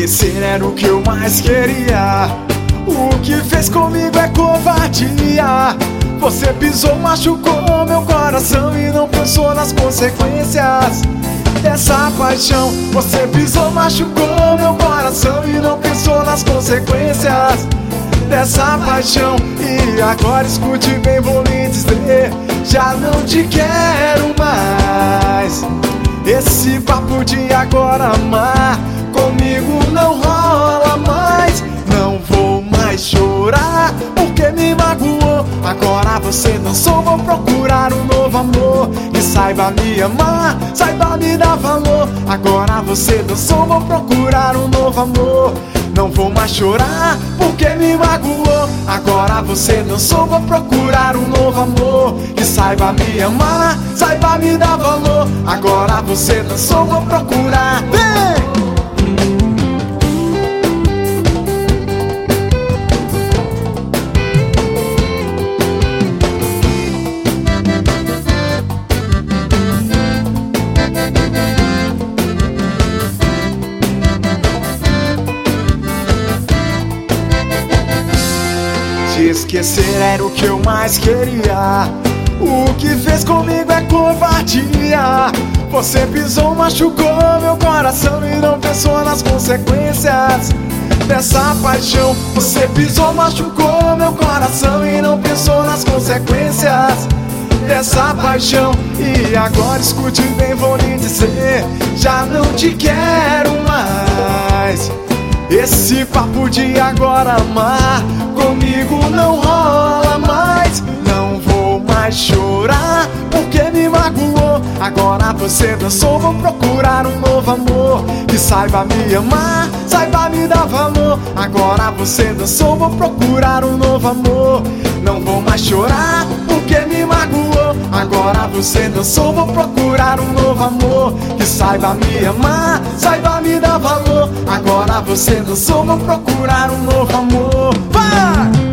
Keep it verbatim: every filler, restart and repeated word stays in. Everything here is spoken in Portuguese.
esquecer era o que eu mais queria. O que fez comigo é covardia. Você pisou, machucou meu coração e não pensou nas consequências dessa paixão. Você pisou, machucou meu coração e não pensou nas consequências dessa paixão. E agora escute bem, vou lhe dizer, já não te quero mais. Esse papo de agora amar comigo não rola mais. Não vou mais chorar porque me magoou. Agora você dançou, vou procurar um novo amor que saiba me amar, saiba me dar valor. Agora você dançou, vou procurar um novo amor. Não vou mais chorar porque me magoou. Agora você dançou, vou procurar um novo amor que saiba me amar, saiba me dar valor. Agora você dançou, vou procurar. Vem! Te esquecer era o que eu mais queria. O que fez comigo é covardia. Você pisou, machucou meu coração e não pensou nas consequências dessa paixão. Você pisou, machucou meu coração e não pensou nas consequências dessa paixão. E agora escute bem, vou lhe dizer, já não te quero mais. Esse papo de agora amar comigo não rola mais. Não vou mais chorar porque me magoou. Agora você dançou, vou procurar um novo amor que saiba me amar, saiba me dar valor. Agora você dançou, vou procurar um novo amor. Não vou mais chorar porque me magoou. Agora você dançou, vou procurar um novo amor que saiba me amar, saiba me dar valor. Agora você dançou, vou procurar um novo amor. Vai!